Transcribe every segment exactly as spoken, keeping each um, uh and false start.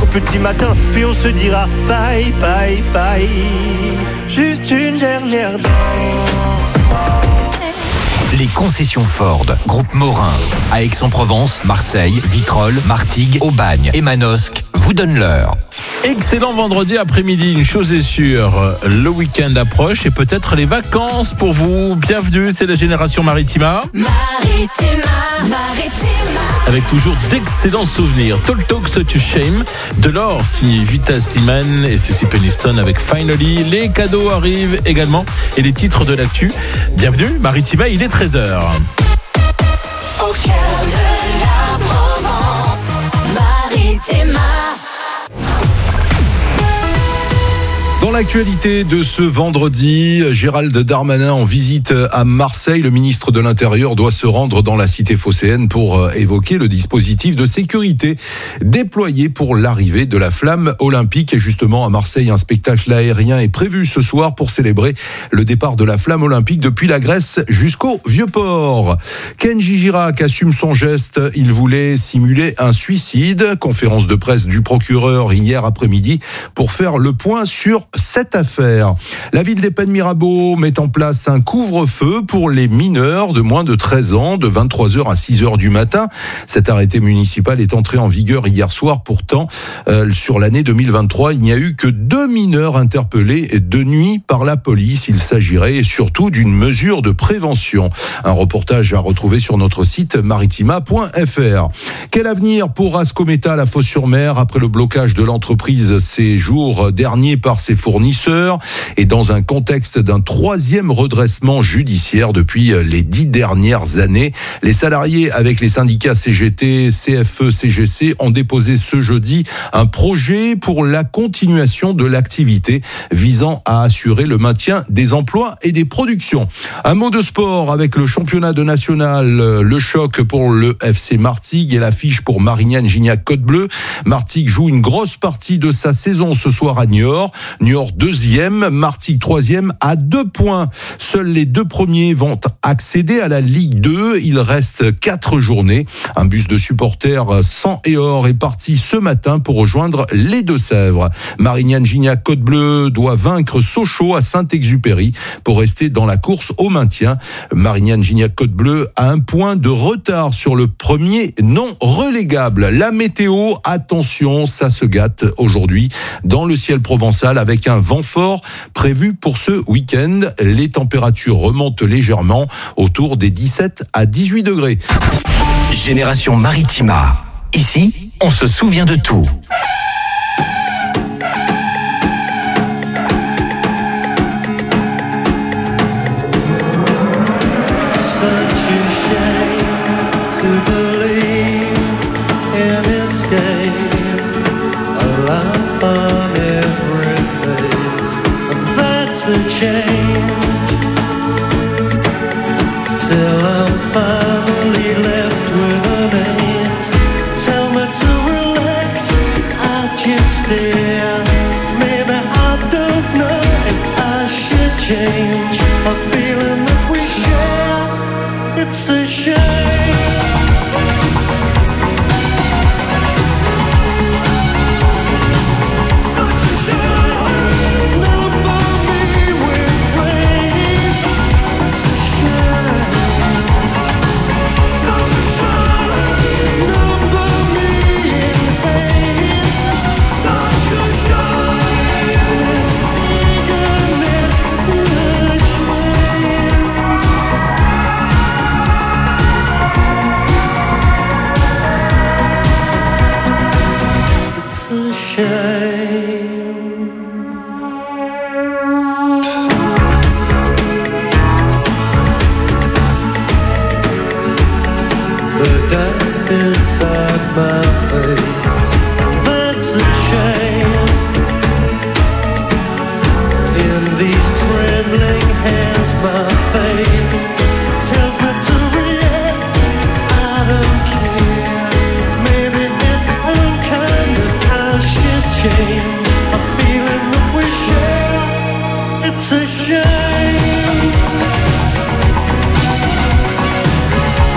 petit matin, puis on se dira bye, bye, bye. Juste une dernière danse. Les concessions Ford, groupe Morin, à Aix-en-Provence, Marseille, Vitrolles, Martigues, Aubagne et Manosque vous donnent l'heure. Excellent vendredi après-midi, une chose est sûre, le week-end approche et peut-être les vacances pour vous. Bienvenue, c'est la Génération Maritima. Maritima, Maritima. Avec toujours d'excellents souvenirs. Talk Talks to Shame, Delors signé Vita Slimane et Cécile Peniston avec Finally. Les cadeaux arrivent également et les titres de l'actu. Bienvenue, Maritima, il est treize heures. Au cœur de la Provence, Maritima. Dans l'actualité de ce vendredi, Gérald Darmanin en visite à Marseille. Le ministre de l'Intérieur doit se rendre dans la cité phocéenne pour évoquer le dispositif de sécurité déployé pour l'arrivée de la flamme olympique. Et justement, à Marseille, un spectacle aérien est prévu ce soir pour célébrer le départ de la flamme olympique depuis la Grèce jusqu'au Vieux-Port. Kenji Girac assume son geste. Il voulait simuler un suicide. Conférence de presse du procureur hier après-midi pour faire le point sur cette affaire. La ville des Pennes Mirabeau met en place un couvre-feu pour les mineurs de moins de treize ans, de vingt-trois heures à six heures du matin. Cet arrêté municipal est entré en vigueur hier soir. Pourtant, euh, sur l'année deux mille vingt-trois, il n'y a eu que deux mineurs interpellés de nuit par la police. Il s'agirait surtout d'une mesure de prévention. Un reportage à retrouver sur notre site maritima point f r. Quel avenir pour Ascométal à Fos-sur-Mer après le blocage de l'entreprise ces jours derniers par ses fournisseurs et dans un contexte d'un troisième redressement judiciaire depuis les dix dernières années. Les salariés avec les syndicats C G T, C F E, C G C ont déposé ce jeudi un projet pour la continuation de l'activité visant à assurer le maintien des emplois et des productions. Un mot de sport avec le championnat de national, le choc pour le F C Martigues et l'affiche pour Marignane Gignac Côte Bleue. Martigues joue une grosse partie de sa saison ce soir à Niort. Niort deuxième, Martigues troisième à deux points. Seuls les deux premiers vont accéder à la Ligue deux. Il reste quatre journées. Un bus de supporters sang et or est parti ce matin pour rejoindre les Deux-Sèvres. Marignane Gignac Côte Bleue doit vaincre Sochaux à Saint-Exupéry pour rester dans la course au maintien. Marignane Gignac Côte Bleue a un point de retard sur le premier non relégable. La météo, attention, ça se gâte aujourd'hui dans le ciel provençal avec un vent fort prévu pour ce week-end. Les températures remontent légèrement autour des dix-sept à dix-huit degrés. Génération Maritima. Ici, on se souvient de tout.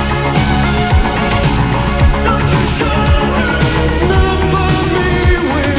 Such a shame. Number me with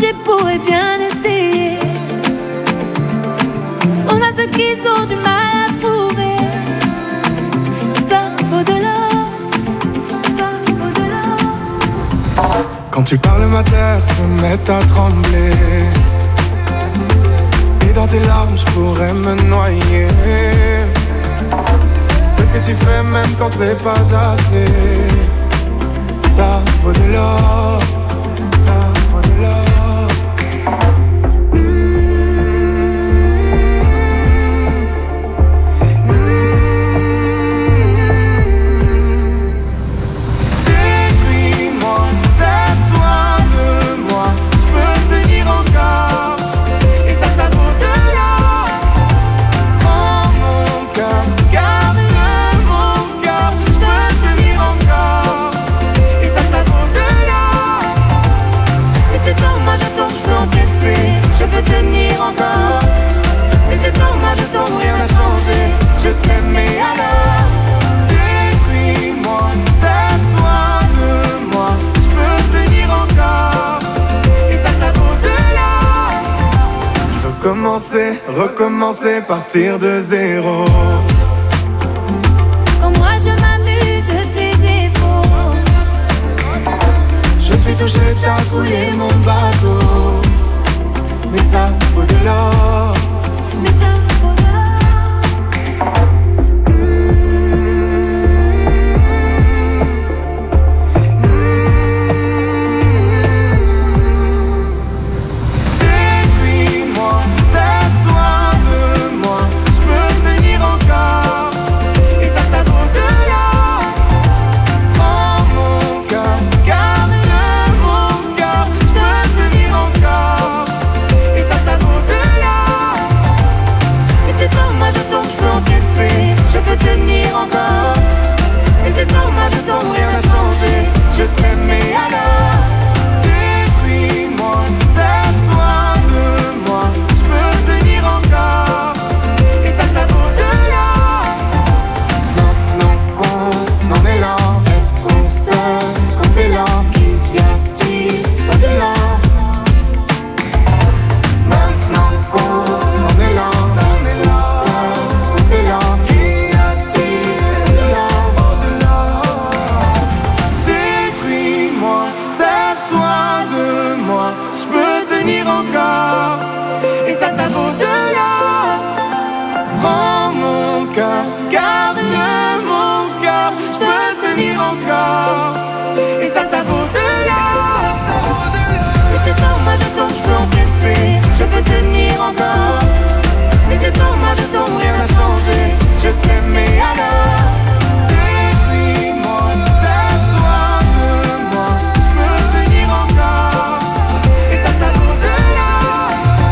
j'ai pourrais bien essayer. On a ceux qui ont du mal à trouver. Ça vaut de l'or. Ça vaut de l'or. Quand tu parles, ma terre se met à trembler. Et dans tes larmes, je pourrais me noyer. Ce que tu fais, même quand c'est pas assez, ça vaut de l'or. Ça vaut de l'or. Je peux tenir encore. Si tu tombes, moi je tombe, rien n'a changé. Je t'aime et alors détruis-moi, sers-toi de moi. Je peux tenir encore. Et ça, ça vaut de l'or. Je veux commencer, recommencer, partir de zéro. Quand moi je m'amuse de tes défauts. Je suis touché, t'as coulé mon bateau. Mais ça vaut de l'or. Mais ça vaut de l'or. Détruis-moi, sers-toi de moi. Je peux tenir encore. Et ça, ça vaut de l'or. Prends mon cœur, garde mon cœur. Je peux tenir encore. Ça vaut de l'or. Si tu tombes, moi je tombe, je peux encaisser. Je peux tenir encore. Si tu tombes, moi je tombe, rien n'a changé. Je t'aime et alors détruis-moi, sers-toi de moi. Je peux tenir encore. Et ça, ça vaut de l'or. Maintenant qu'on en est là, est-ce qu'on sait quand c'est là? Qu'y a-t-il au-delà? Encore. Et ça, ça vaut de l'or. Prends mon cœur, garde mon cœur. Je peux tenir encore. Et ça, ça vaut de l'or. Si tu tombes, moi je tombe, je peux encaisser. Je peux tenir encore. Si tu tombes, moi je tombe, rien n'a changé. Je t'aime et alors détruis-moi, sers-toi de moi. Je peux tenir encore. Et ça, ça vaut de l'or.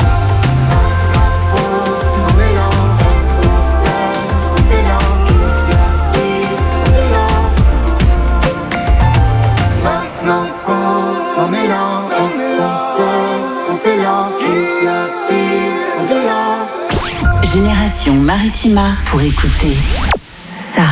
On est là, est-ce qu'on sait quand c'est là? Qu'y a-t-il au-delà? Maintenant qu'on est là, est-ce qu'on sait quand c'est là? Qu'y a-t-il au-delà? Génération Maritima pour écouter ça.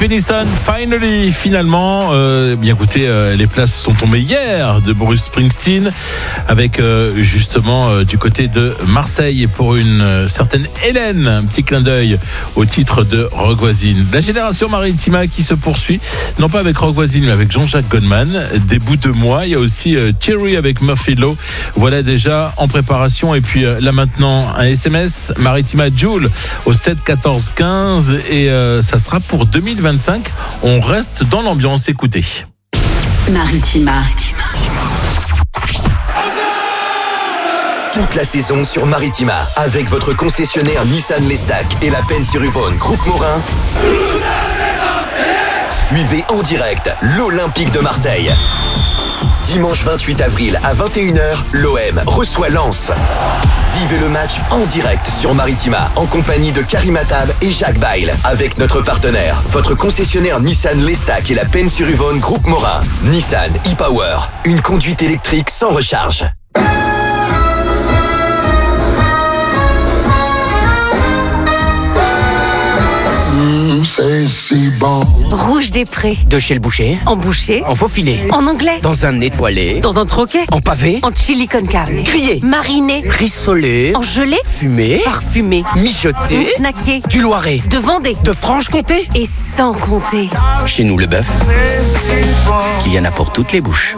Peniston, finally, finalement. Euh, bien écoutez, euh, les places sont tombées hier de Bruce Springsteen, avec euh, justement euh, du côté de Marseille, et pour une euh, certaine Hélène, un petit clin d'œil au titre de Rock Voisine. La génération Maritima qui se poursuit, non pas avec Rock Voisine, mais avec Jean-Jacques Goldman. Des bouts de moi, il y a aussi euh, Thierry avec Murphy Law. Voilà déjà en préparation. Et puis euh, là maintenant, un S M S, Maritima Joule au sept quatorze quinze, et euh, ça sera pour deux mille vingt-cinq. On reste dans l'ambiance, écoutez. Maritima. Toute la saison sur Maritima, avec votre concessionnaire Nissan Lestac et la Peine-sur-Yvonne Groupe Morin. Suivez en direct l'Olympique de Marseille. Dimanche vingt-huit avril à vingt et une heures, l'O M reçoit Lens. Vivez le match en direct sur Maritima, en compagnie de Karim Attab et Jacques Bail, avec notre partenaire, votre concessionnaire Nissan Lestac et la Peine-sur-Yvonne Groupe Morin. Nissan e-Power, une conduite électrique sans recharge. C'est si bon. Rouge des Prés. De chez le boucher. En boucher. En faux filet. En anglais. Dans un étoilé. Dans un troquet. En pavé. En chili con carne. Grillé. Mariné. Rissolé. En gelée. Fumé. Parfumé. Mijoté. Snacké. Du Loiret. De Vendée. De Franche-Comté. Et sans compter. Chez nous, le bœuf, il y en a pour toutes les bouches.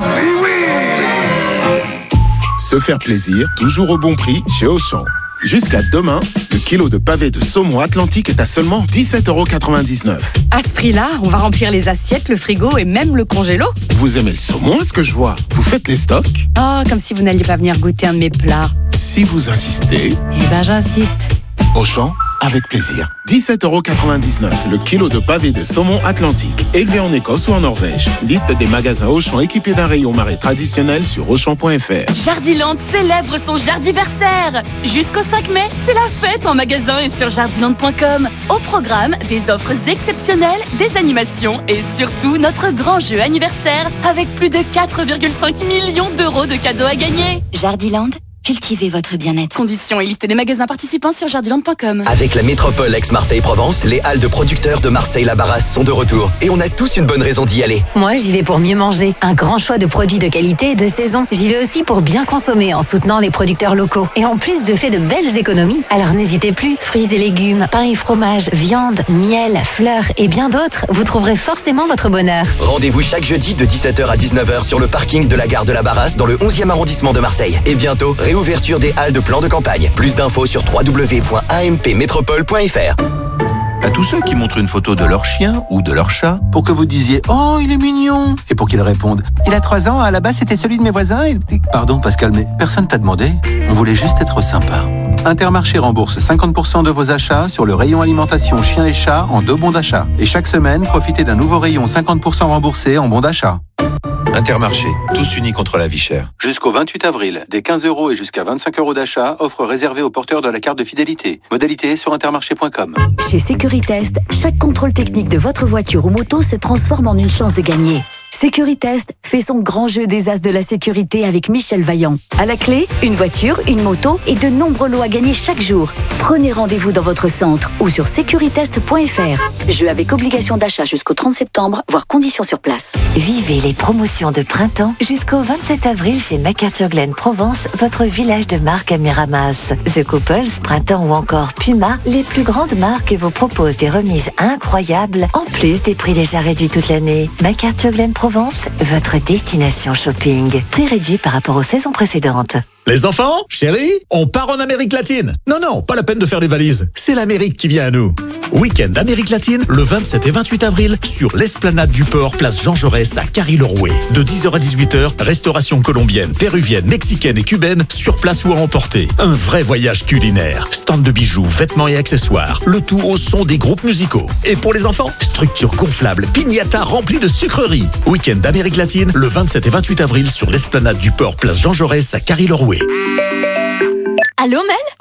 Se faire plaisir, toujours au bon prix chez Auchan. Jusqu'à demain, le kilo de pavé de saumon Atlantique est à seulement dix-sept euros quatre-vingt-dix-neuf. À ce prix-là, on va remplir les assiettes, le frigo et même le congélo. Vous aimez le saumon, est-ce que je vois? Vous faites les stocks? Oh, comme si vous n'alliez pas venir goûter un de mes plats. Si vous insistez... Eh ben, j'insiste. Auchan, avec plaisir. dix-sept euros quatre-vingt-dix-neuf, le kilo de pavé de saumon Atlantique, élevé en Écosse ou en Norvège. Liste des magasins Auchan équipés d'un rayon marais traditionnel sur auchan point f r. Jardiland célèbre son jardiversaire. Jusqu'au cinq mai, c'est la fête en magasin et sur jardiland point com. Au programme, des offres exceptionnelles, des animations et surtout notre grand jeu anniversaire avec plus de quatre virgule cinq millions d'euros de cadeaux à gagner. Jardiland, cultivez votre bien-être. Conditions et liste des magasins participants sur jardiland point com. Avec la métropole ex-Marseille-Provence, les halles de producteurs de Marseille-la-Barrasse sont de retour. Et on a tous une bonne raison d'y aller. Moi, j'y vais pour mieux manger. Un grand choix de produits de qualité et de saison. J'y vais aussi pour bien consommer en soutenant les producteurs locaux. Et en plus, je fais de belles économies. Alors n'hésitez plus. Fruits et légumes, pain et fromage, viande, miel, fleurs et bien d'autres. Vous trouverez forcément votre bonheur. Rendez-vous chaque jeudi de dix-sept heures à dix-neuf heures sur le parking de la gare de la Barrasse dans le onzième arrondissement de Marseille. Et bientôt, ouverture des halles de plan de campagne. Plus d'infos sur w w w point a m p métropole point f r. À tous ceux qui montrent une photo de leur chien ou de leur chat pour que vous disiez « Oh, il est mignon !» et pour qu'ils répondent « Il a trois ans, à la base c'était celui de mes voisins et... » Pardon Pascal, mais personne t'a demandé. On voulait juste être sympa. Intermarché rembourse cinquante pour cent de vos achats sur le rayon alimentation chien et chat en deux bons d'achat. Et chaque semaine, profitez d'un nouveau rayon cinquante pour cent remboursé en bons d'achat. Intermarché, tous unis contre la vie chère. Jusqu'au vingt-huit avril, des quinze euros et jusqu'à vingt-cinq euros d'achat, offre réservée aux porteurs de la carte de fidélité. Modalité sur intermarché point com. Chez Sécuritest, chaque contrôle technique de votre voiture ou moto se transforme en une chance de gagner. Sécuritest fait son grand jeu des as de la sécurité avec Michel Vaillant. À la clé, une voiture, une moto et de nombreux lots à gagner chaque jour. Prenez rendez-vous dans votre centre ou sur sécuritest point f r. Jeu avec obligation d'achat jusqu'au trente septembre, voire conditions sur place. Vivez les promotions de printemps jusqu'au vingt-sept avril chez MacArthur Glen Provence, votre village de marque à Miramas. The Couples, Printemps ou encore Puma, les plus grandes marques vous proposent des remises incroyables en plus des prix déjà réduits toute l'année. MacArthur Glen Provence, votre destination shopping. Prix réduit par rapport aux saisons précédentes. Les enfants, chérie, on part en Amérique latine. Non, non, pas la peine de faire les valises. C'est l'Amérique qui vient à nous. Week-end Amérique latine, le vingt-sept et vingt-huit avril, sur l'esplanade du port, place Jean Jaurès à Carry-le-Rouet. De dix heures à dix-huit heures, restauration colombienne, péruvienne, mexicaine et cubaine, sur place ou à emporter. Un vrai voyage culinaire. Stand de bijoux, vêtements et accessoires. Le tout au son des groupes musicaux. Et pour les enfants, structure gonflable, piñata remplie de sucreries. Week-end d'Amérique latine, le vingt-sept et vingt-huit avril, sur l'esplanade du port, place Jean Jaurès à Carry-le-Rouet. Allô Mel? Oui?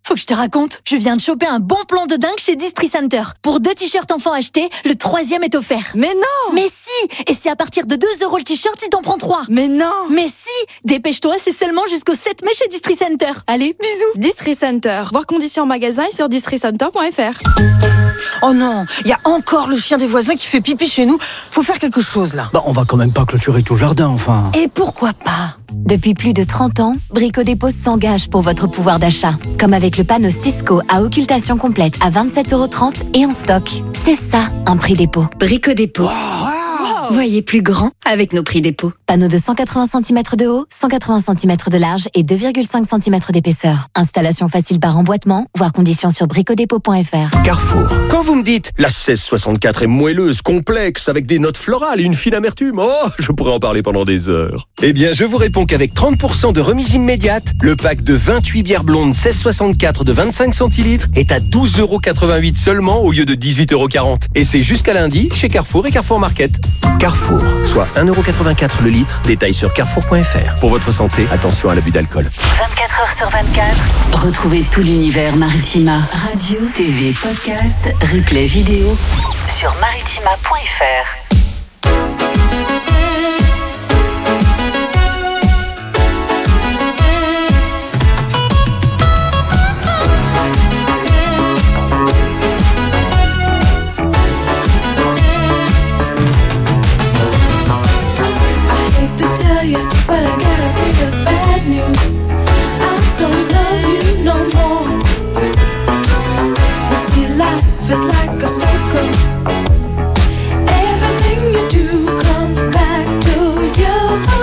Faut que je te raconte, je viens de choper un bon plan de dingue chez Distri Center. Pour deux t-shirts enfants achetés, le troisième est offert. Mais non! Mais si! Et c'est à partir de deux euros le t-shirt si t'en prends trois. Mais non! Mais si! Dépêche-toi, c'est seulement jusqu'au sept mai chez Distri Center. Allez, bisous! Distri Center. Voir conditions en magasin et sur distri center point f r. Oh non, il y a encore le chien des voisins qui fait pipi chez nous. Faut faire quelque chose là. Bah, on va quand même pas clôturer tout le jardin, enfin. Et pourquoi pas? Depuis plus de trente ans, Brico Dépôt s'engage pour votre pouvoir d'achat. Comme avec le panneau Cisco à occultation complète à vingt-sept euros trente et en stock. C'est ça, un prix dépôt. Brico Dépôt. Voyez plus grand avec nos prix dépôt. Panneau de cent quatre-vingts centimètres de haut, cent quatre-vingts centimètres de large et deux virgule cinq centimètres d'épaisseur. Installation facile par emboîtement, voire conditions sur bricodépôt point f r. Carrefour. Quand vous me dites la seize soixante-quatre est moelleuse, complexe, avec des notes florales et une fine amertume, oh, je pourrais en parler pendant des heures. Eh bien, je vous réponds qu'avec trente pour cent de remise immédiate, le pack de vingt-huit bières blondes seize soixante-quatre de vingt-cinq centilitres est à douze euros quatre-vingt-huit seulement au lieu de dix-huit euros quarante. Et c'est jusqu'à lundi chez Carrefour et Carrefour Market. Carrefour, soit un euro quatre-vingt-quatre le litre. Détail sur carrefour point f r. Pour votre santé, attention à l'abus d'alcool. vingt-quatre heures sur vingt-quatre. Retrouvez tout l'univers Maritima. Radio, T V, podcast, replay vidéo sur maritima point f r. But I gotta be the bad news. I don't love you no more. You see, life is like a circle. Everything you do comes back to you.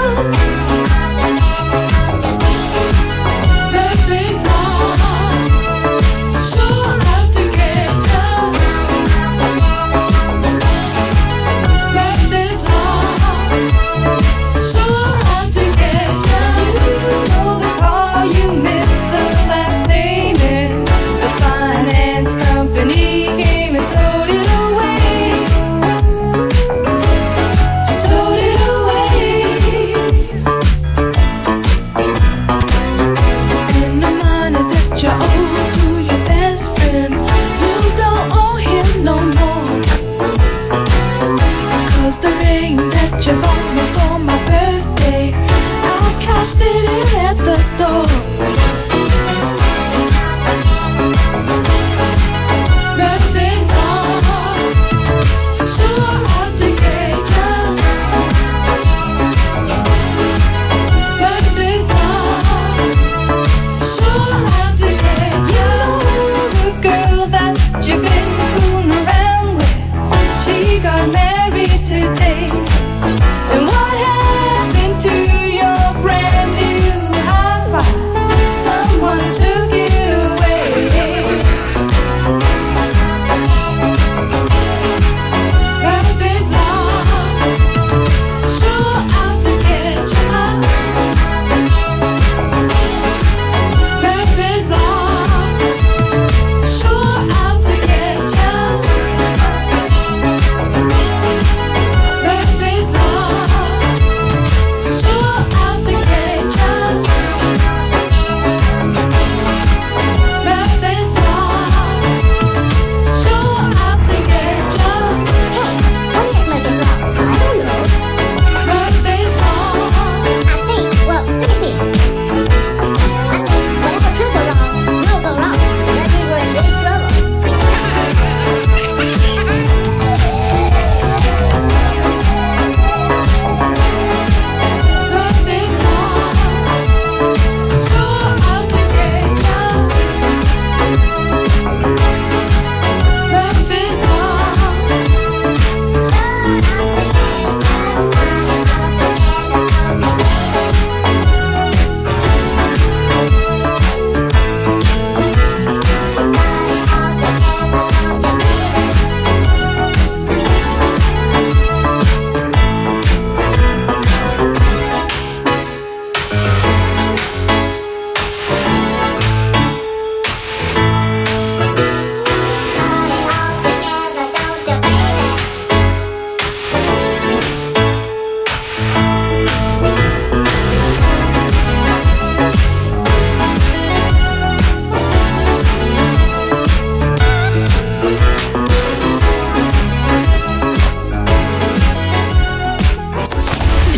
Life is hard, sure have to get you. Life is hard, sure. You missed the last payment. The finance company came and towed it away. Towed it away. And the money that you owe to your best friend, you don't owe him no more. Cause the ring that you bought me for my birthday, I cashed it in at the store. Today, and what happened to your brand new hi-fi? Someone took it away. Life is hard, sure out to get you out. Life is hard, sure out to get you. Life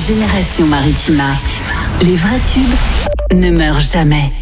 Génération Maritima. Les vrais tubes ne meurent jamais.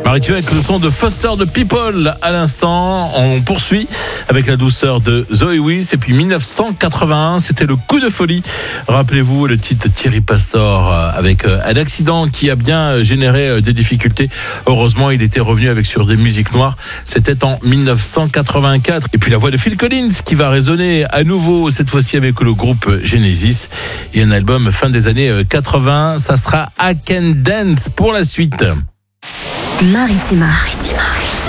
Maritime avec le son de Foster the People à l'instant. On poursuit avec la douceur de Zoé Wiss. Et puis dix-neuf cent quatre-vingt-un, c'était le coup de folie. Rappelez-vous le titre Thierry Pastor avec un accident qui a bien généré des difficultés. Heureusement, il était revenu avec sur des musiques noires. C'était en dix-neuf cent quatre-vingt-quatre. Et puis la voix de Phil Collins qui va résonner à nouveau, cette fois-ci avec le groupe Genesis. Et un album fin des années quatre-vingts. Ça sera I Can Dance pour la suite. Maritima. Maritima.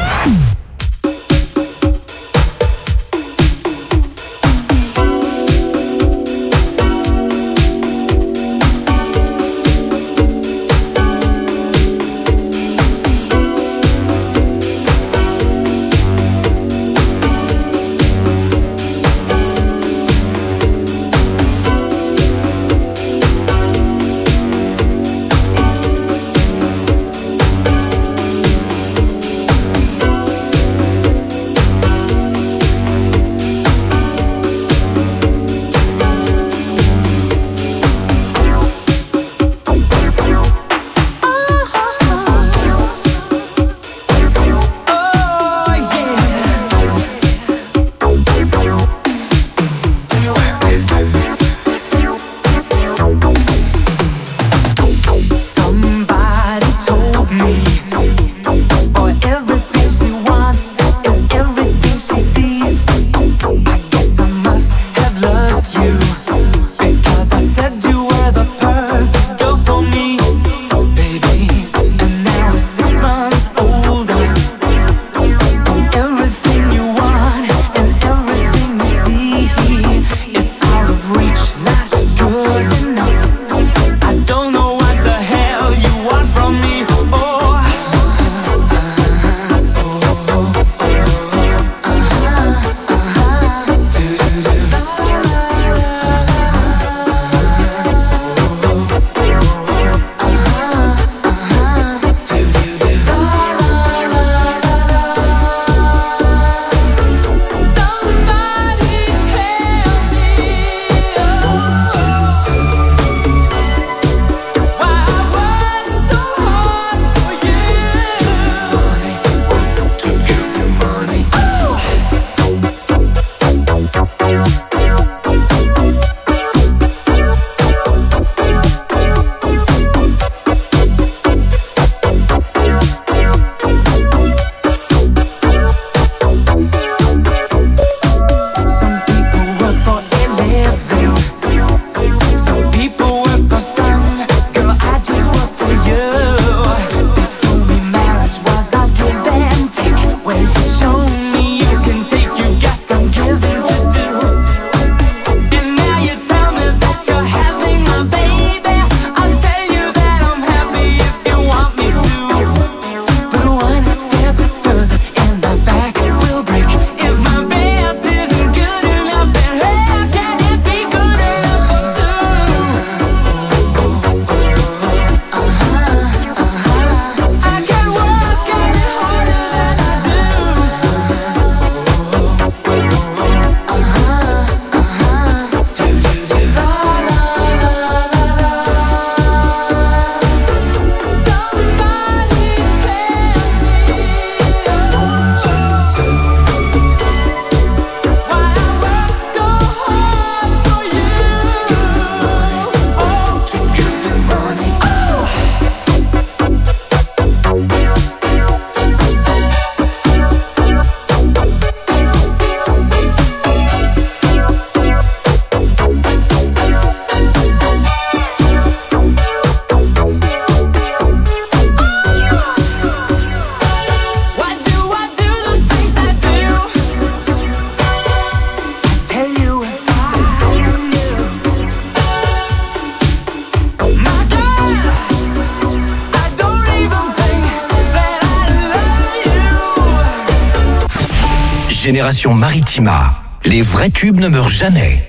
Génération Maritima. Les vrais tubes ne meurent jamais.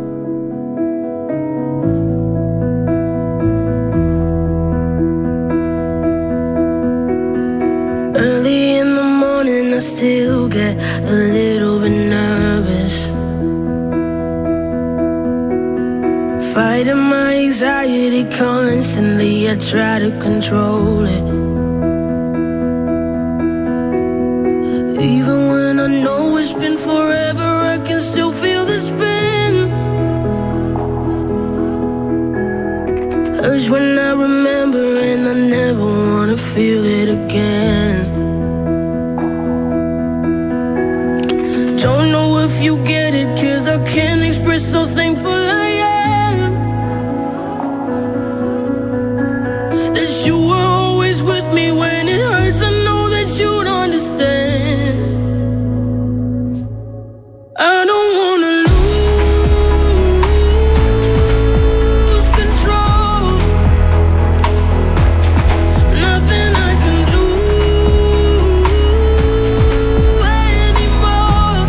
Early in the morning I still get a little bit nervous. Fighting my anxiety constantly, I try to control it. Even when I know it's been forever, I can still feel the spin. Urge when I remember, and I never wanna feel it again. Don't know if you get it, cause I can't express how thankful I am that you were always with me when it hurts. I know that you'd understand. I don't wanna lose control. Nothing I can do anymore.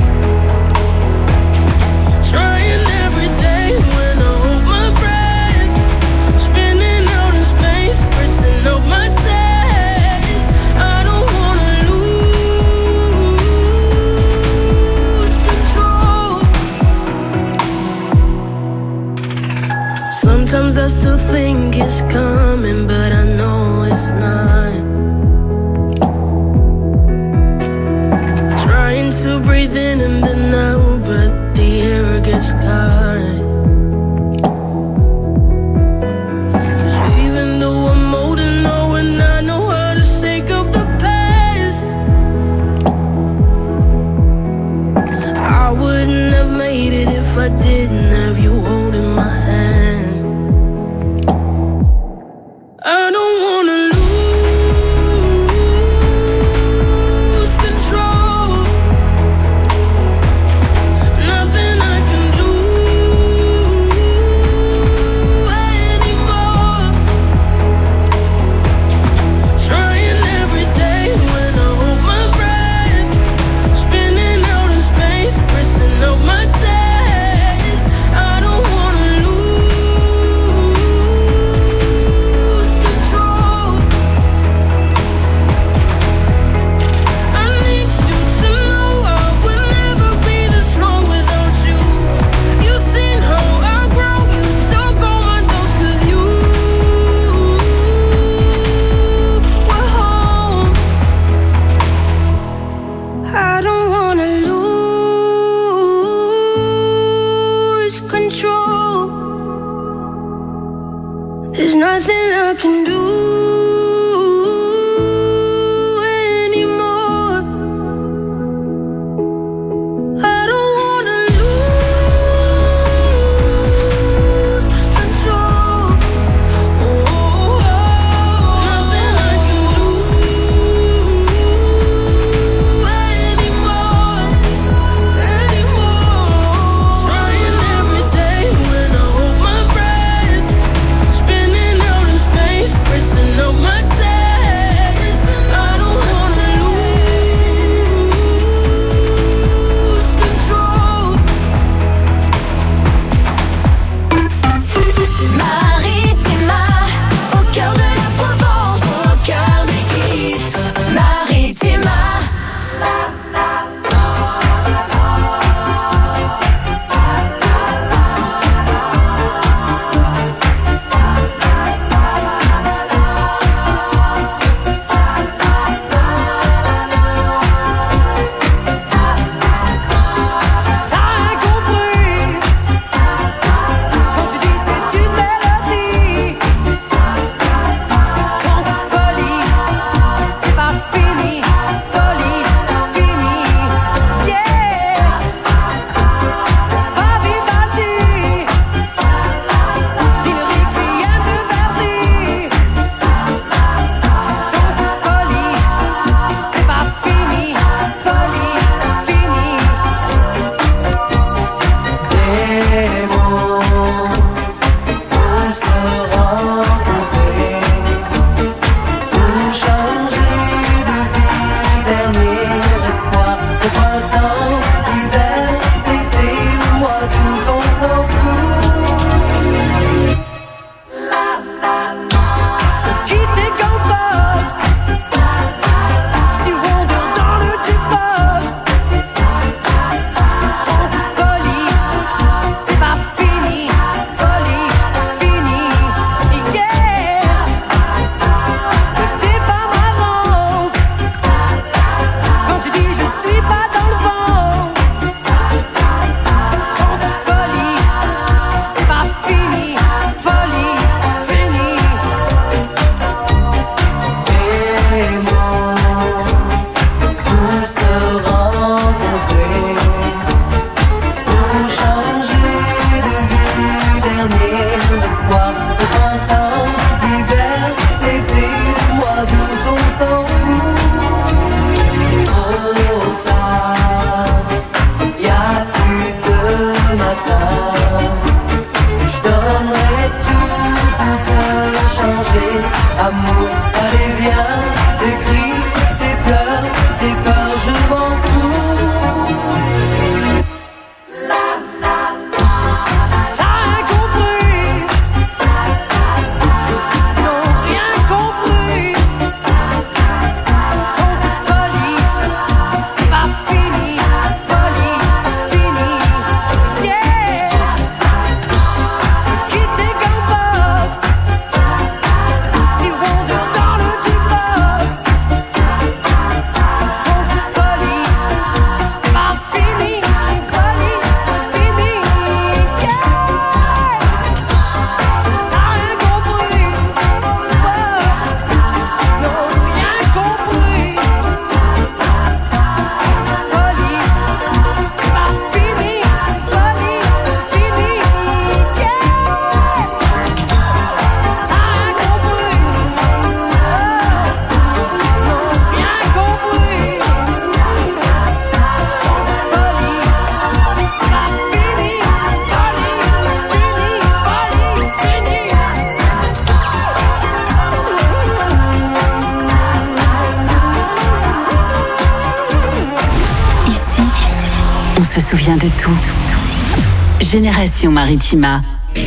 Trying every day when I hold my breath, spinning out in space, pressing up my chest. I don't wanna lose control. Sometimes I still think it's coming, but I know it's not. Trying to breathe in and then out, but the air gets caught. 'Cause even though I'm old and know and I know how to shake off the past, I wouldn't have made it if I didn't have you holding my hand. I don't wanna lose control. Nothing I can do se souvient de tout. Génération Maritima.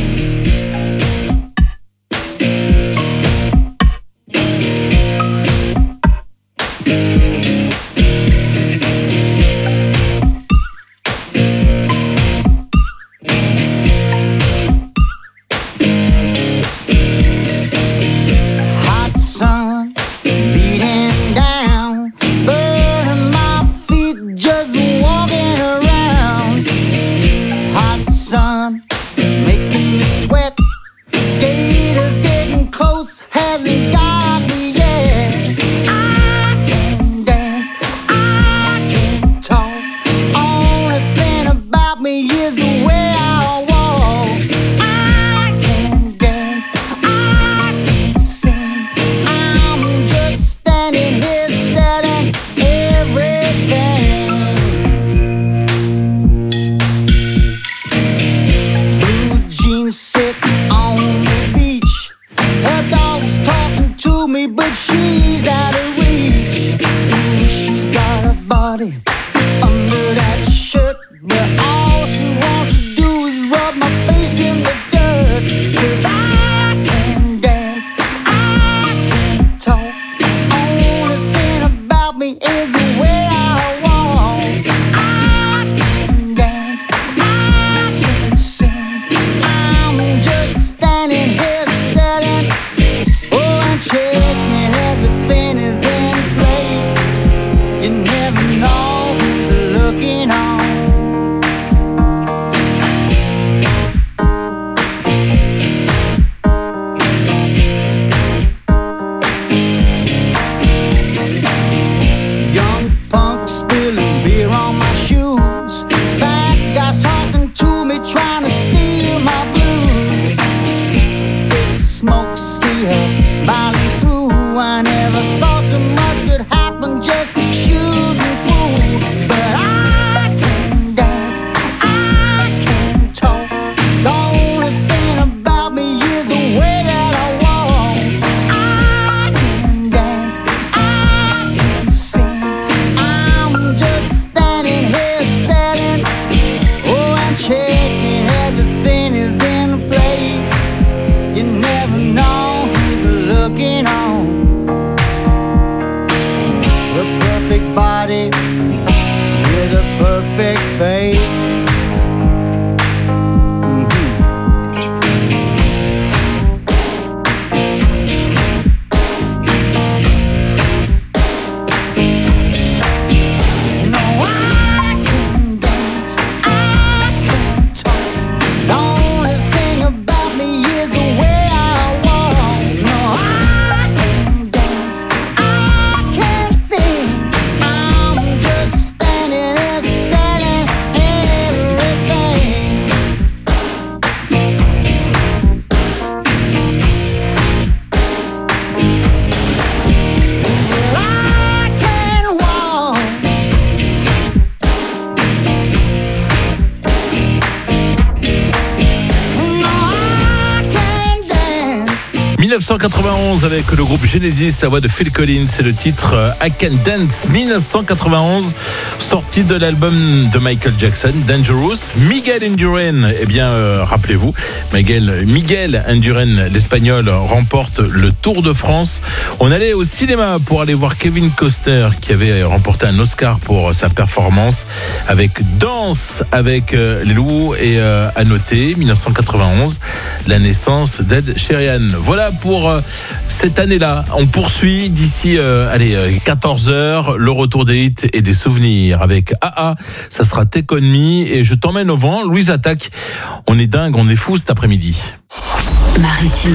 dix-neuf cent quatre-vingt-onze avec le groupe Genesis, la voix de Phil Collins, c'est le titre I Can Dance. Dix-neuf cent quatre-vingt-onze, sortie de l'album de Michael Jackson, Dangerous. Miguel Indurain, eh bien euh, rappelez-vous, Miguel, Miguel Indurain, l'Espagnol, remporte le Tour de France. On allait au cinéma pour aller voir Kevin Costner qui avait remporté un Oscar pour sa performance avec Danse avec euh, les loups et euh, à noter dix-neuf cent quatre-vingt-onze, la naissance d'Ed Sheeran. Voilà pour euh, cette année-là. On poursuit d'ici euh, allez euh, quatorze heures le retour des hits et des souvenirs avec A A. Ça sera Take On Me et je t'emmène au vent. Louise Attaque. On est dingue, on est fou cet après-midi. Maritima.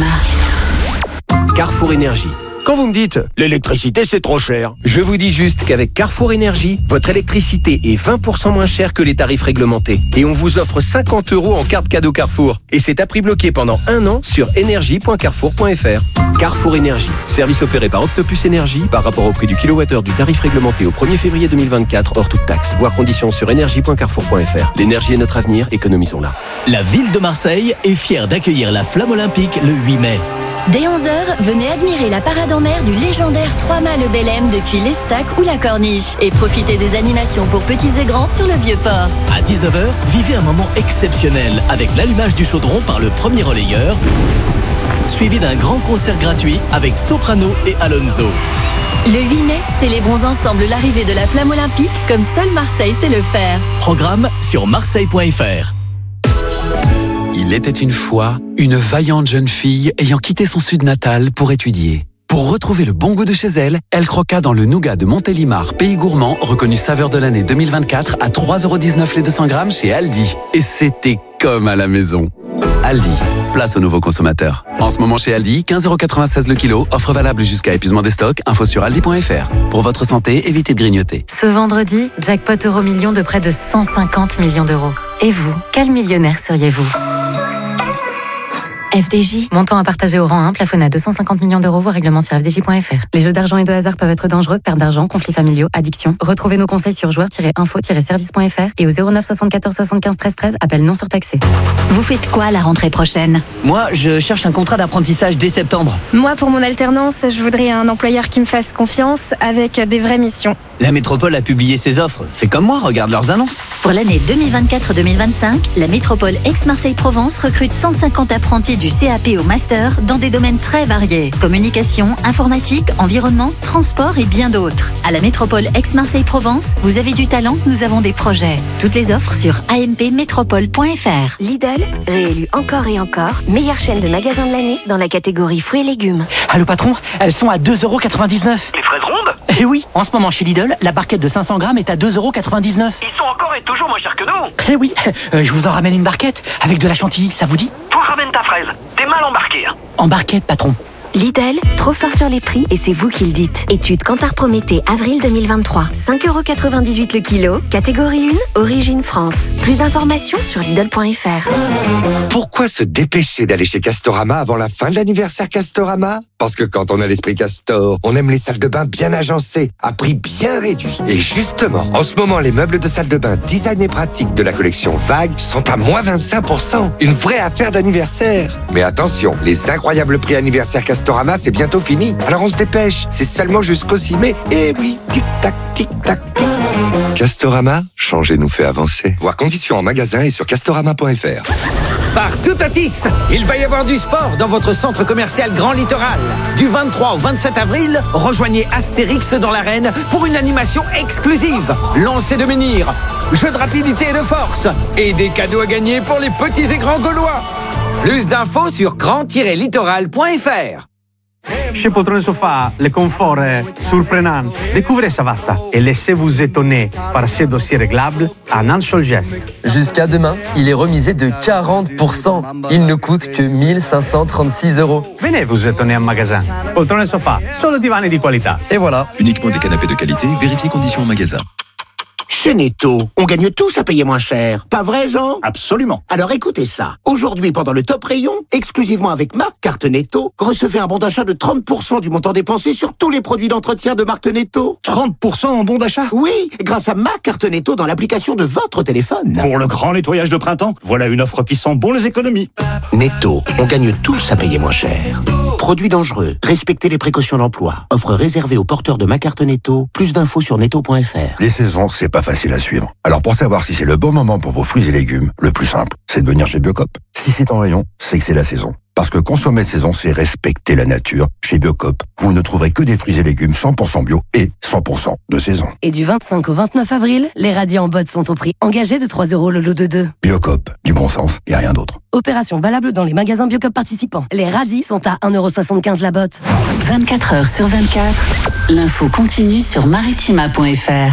Carrefour Énergie. Quand vous me dites « l'électricité c'est trop cher », je vous dis juste qu'avec Carrefour Énergie, votre électricité est vingt pour cent moins chère que les tarifs réglementés. Et on vous offre cinquante euros en carte cadeau Carrefour. Et c'est à prix bloqué pendant un an sur énergie point carrefour point f r. Carrefour Énergie, service opéré par Octopus Énergie par rapport au prix du kilowattheure du tarif réglementé au premier février deux mille vingt-quatre hors toute taxe. Voir conditions sur énergie point carrefour point f r. L'énergie est notre avenir, économisons-la. La ville de Marseille est fière d'accueillir la Flamme Olympique le huit mai. Dès onze heures, venez admirer la parade en mer du légendaire trois-mâts le Belém depuis l'Estac ou la Corniche et profitez des animations pour petits et grands sur le Vieux-Port. À dix-neuf heures, vivez un moment exceptionnel avec l'allumage du chaudron par le premier relayeur, suivi d'un grand concert gratuit avec Soprano et Alonso. Le huit mai, célébrons ensemble l'arrivée de la flamme olympique comme seul Marseille sait le faire. Programme sur marseille point f r. Il était une fois une vaillante jeune fille ayant quitté son sud natal pour étudier. Pour retrouver le bon goût de chez elle, elle croqua dans le nougat de Montélimar, pays gourmand, reconnu saveur de l'année deux mille vingt-quatre à trois euros dix-neuf les deux cents grammes chez Aldi. Et c'était comme à la maison. Aldi, place aux nouveaux consommateurs. En ce moment chez Aldi, quinze euros quatre-vingt-seize le kilo, offre valable jusqu'à épuisement des stocks, info sur aldi point f r. Pour votre santé, évitez de grignoter. Ce vendredi, jackpot euro million de près de cent cinquante millions d'euros. Et vous, quel millionnaire seriez-vous ? F D J, montant à partager au rang un, plafonné à deux cent cinquante millions d'euros, voire règlement sur f d j point f r. Les jeux d'argent et de hasard peuvent être dangereux, perte d'argent, conflits familiaux, addiction. Retrouvez nos conseils sur joueurs tiret info tiret service point f r et au zéro neuf soixante-quatorze soixante-quinze treize treize, appel non surtaxé. Vous faites quoi la rentrée prochaine ? Moi, je cherche un contrat d'apprentissage dès septembre. Moi, pour mon alternance, je voudrais un employeur qui me fasse confiance avec des vraies missions. La métropole a publié ses offres. Fais comme moi, regarde leurs annonces. Pour l'année deux mille vingt-quatre deux mille vingt-cinq, la métropole Aix-Marseille-Provence recrute cent cinquante apprentis du C A P au master dans des domaines très variés. Communication, informatique, environnement, transport et bien d'autres. À la métropole Aix-Marseille-Provence, vous avez du talent, nous avons des projets. Toutes les offres sur a m p métropole point f r. Lidl, réélu encore et encore, meilleure chaîne de magasins de l'année dans la catégorie fruits et légumes. Allô patron, elles sont à deux euros quatre-vingt-dix-neuf. Les fraises rondes ? Eh oui, en ce moment chez Lidl, la barquette de cinq cents grammes est à deux euros quatre-vingt-dix-neuf. Ils sont encore et toujours moins chers que nous. Eh oui, euh, je vous en ramène une barquette avec de la chantilly, ça vous dit ? Toi ramène ta fraise, t'es mal embarqué. Hein. En barquette, patron. Lidl, trop fort sur les prix et c'est vous qui le dites. Étude Kantar Prométhée, avril deux mille vingt-trois. cinq euros quatre-vingt-dix-huit le kilo. Catégorie un, origine France. Plus d'informations sur Lidl point f r. Pourquoi se dépêcher d'aller chez Castorama avant la fin de l'anniversaire Castorama ? Parce que quand on a l'esprit Castor, on aime les salles de bain bien agencées, à prix bien réduit. Et justement, en ce moment, les meubles de salle de bain design et pratique de la collection Vague sont à moins vingt-cinq pour cent. Une vraie affaire d'anniversaire. Mais attention, les incroyables prix anniversaire Castorama, c'est bientôt fini. Alors on se dépêche, c'est seulement jusqu'au six mai. Et oui, tic-tac, tic-tac, tic. Castorama, changer nous fait avancer. Voir conditions en magasin et sur castorama point f r. Partout à Tis, il va y avoir du sport dans votre centre commercial Grand Littoral. Du vingt-trois au vingt-sept avril, rejoignez Astérix dans l'arène pour une animation exclusive. Lancer de menhir, jeux de rapidité et de force et des cadeaux à gagner pour les petits et grands Gaulois. Plus d'infos sur grand tiret littoral point f r. Chez Poltrone Sofa, le confort est surprenant. Découvrez Savazza et laissez-vous étonner par ses dossiers réglables en un seul geste. Jusqu'à demain, il est remisé de quarante pour cent. Il ne coûte que mille cinq cent trente-six euros. Venez vous étonner en magasin. Poltrone Sofa, solo divani di qualità. Et voilà. Uniquement des canapés de qualité, vérifiez conditions en magasin. Chez Netto, on gagne tous à payer moins cher. Pas vrai, Jean ? Absolument. Alors écoutez ça. Aujourd'hui, pendant le top rayon, exclusivement avec ma carte Netto, recevez un bon d'achat de trente pour cent du montant dépensé sur tous les produits d'entretien de marque Netto. trente pour cent en bon d'achat ? Oui, grâce à ma carte Netto dans l'application de votre téléphone. Pour le grand nettoyage de printemps, voilà une offre qui sent bon les économies. Netto, on gagne tous à payer moins cher. Produits dangereux, respectez les précautions d'emploi. Offre réservée aux porteurs de ma carte Netto. Plus d'infos sur netto point f r. Les saisons, c'est pas facile à suivre. Alors pour savoir si c'est le bon moment pour vos fruits et légumes, le plus simple, c'est de venir chez Biocop. Si c'est en rayon, c'est que c'est la saison. Parce que consommer de saison, c'est respecter la nature. Chez Biocop, vous ne trouverez que des fruits et légumes cent pour cent bio et cent pour cent de saison. Et du vingt-cinq au vingt-neuf avril, les radis en botte sont au prix engagé de trois euros le lot de deux. Biocop, du bon sens et rien d'autre. Opération valable dans les magasins Biocop participants. Les radis sont à un euro soixante-quinze la botte. vingt-quatre heures sur vingt-quatre, l'info continue sur maritima point f r.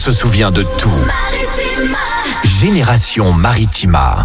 se souvient de tout. Maritima. Génération Maritima.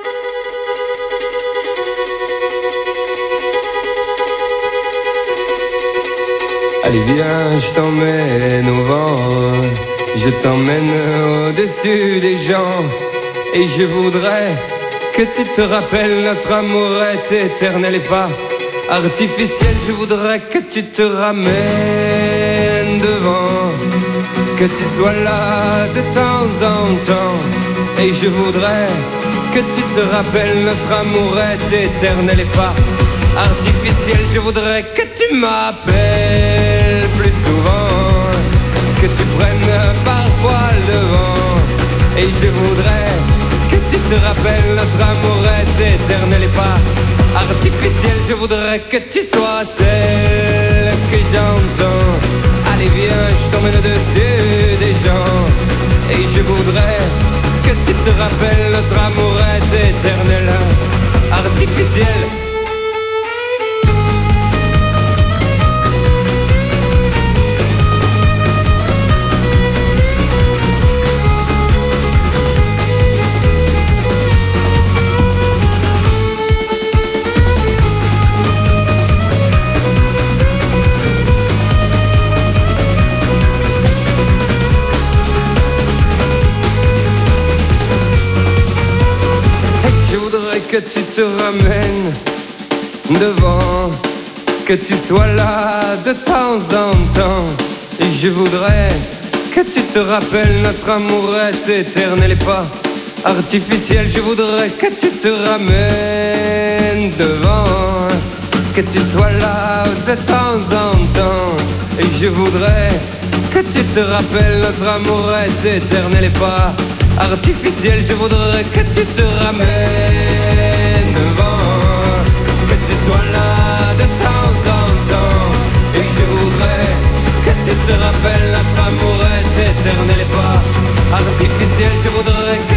Allez viens, je t'emmène au vent, je t'emmène au-dessus des gens, et je voudrais que tu te rappelles, notre amour est éternel et pas artificiel. Je voudrais que tu te ramènes devant, que tu sois là de temps en temps, et je voudrais que tu te rappelles, notre amour est éternel et pas artificiel. Je voudrais que tu m'appelles plus souvent, que tu prennes parfois le devant, et je voudrais que tu te rappelles, notre amour est éternel et pas artificiel. Je voudrais que tu sois celle que j'entends. Allez viens, je t'emmène au-dessus des gens, et je voudrais que tu te rappelles, notre amour est éternel, artificiel. Que tu te ramènes devant, que tu sois là de temps en temps, et je voudrais que tu te rappelles, notre amour est éternel et pas artificiel. Je voudrais que tu te ramènes devant, que tu sois là de temps en temps, et je voudrais que tu te rappelles, notre amour est éternel et pas artificiel. Je voudrais que tu te ramènes devant, que tu sois là de temps en temps, et je voudrais que tu te rappelles, notre amour est éternel et pas artificiel.